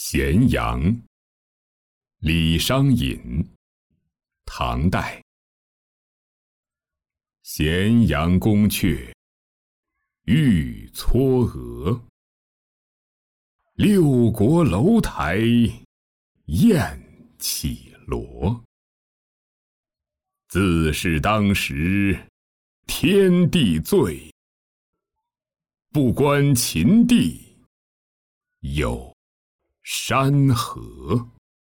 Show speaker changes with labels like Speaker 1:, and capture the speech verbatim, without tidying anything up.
Speaker 1: 咸阳，李商隐，唐代。咸阳宫阙，玉嵯峨。六国楼台，雁起罗。自是当时，天地醉。不关秦地，有山河。